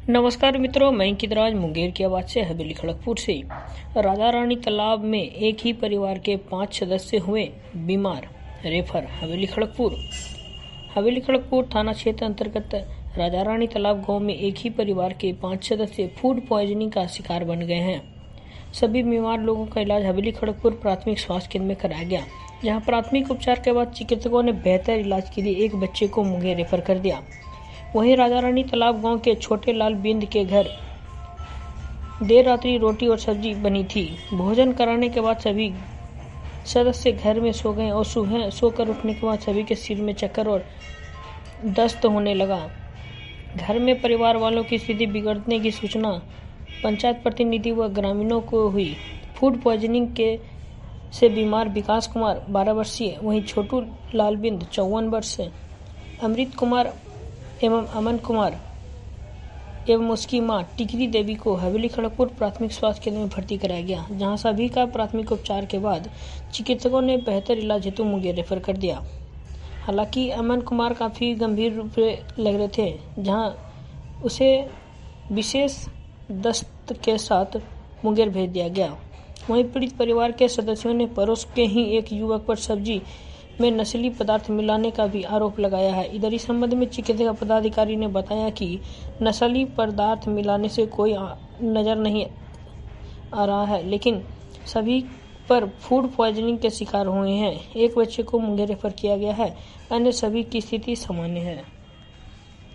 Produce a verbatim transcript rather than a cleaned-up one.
नमस्कार मित्रों, मैं किदराज मुंगेर की आवाज से हवेली खड़गपुर से। राजा रानी तालाब में एक ही परिवार के पांच सदस्य हुए बीमार, रेफर हवेली खड़गपुर। हवेली खड़गपुर थाना क्षेत्र अंतर्गत राजा रानी तालाब गांव में एक ही परिवार के पांच सदस्य फूड पॉइजनिंग का शिकार बन गए हैं। सभी बीमार लोगों का इलाज हवेली खड़गपुर प्राथमिक स्वास्थ्य केंद्र में कराया गया, जहां प्राथमिक उपचार के बाद चिकित्सकों ने बेहतर इलाज के लिए एक बच्चे को मुंगेर रेफर कर दिया। वहीं राजा रानी तालाब गांव के छोटे लाल बिंद के घर देर रात्रि रोटी और सब्जी बनी थी। भोजन कराने के बाद सभी सदस्य घर में सो गए और सुबह सोकर उठने के बाद सभी के सिर में चक्कर और दस्त होने लगा। घर में परिवार वालों की स्थिति बिगड़ने की सूचना पंचायत प्रतिनिधि व ग्रामीणों को हुई। फूड पॉइजनिंग के से बीमार विकास कुमार बारह वर्षीय, वहीं छोटू लाल बिंद चौवन वर्ष, अमृत कुमार एवं अमन कुमार एवं उसकी मां टिकरी देवी को हवेली खड़गपुर प्राथमिक स्वास्थ्य केंद्र में भर्ती कराया गया, जहां सभी का प्राथमिक उपचार के बाद चिकित्सकों ने बेहतर इलाज हेतु मुंगेर रेफर कर दिया। हालांकि अमन कुमार काफी गंभीर रूप से लग रहे थे, जहां उसे विशेष दस्त के साथ मुंगेर भेज दिया गया। वहीं पीड़ित परिवार के सदस्यों ने पड़ोस के ही एक युवक पर सब्जी में नशीली पदार्थ मिलाने का भी आरोप लगाया है। इधर इस संबंध में चिकित्सा पदाधिकारी ने बताया कि नशीली पदार्थ मिलाने से कोई नजर नहीं आ रहा है, लेकिन सभी पर फूड पॉइजनिंग के शिकार हुए हैं। एक बच्चे को मुंगेर रेफर किया गया है, अन्य सभी की स्थिति सामान्य है।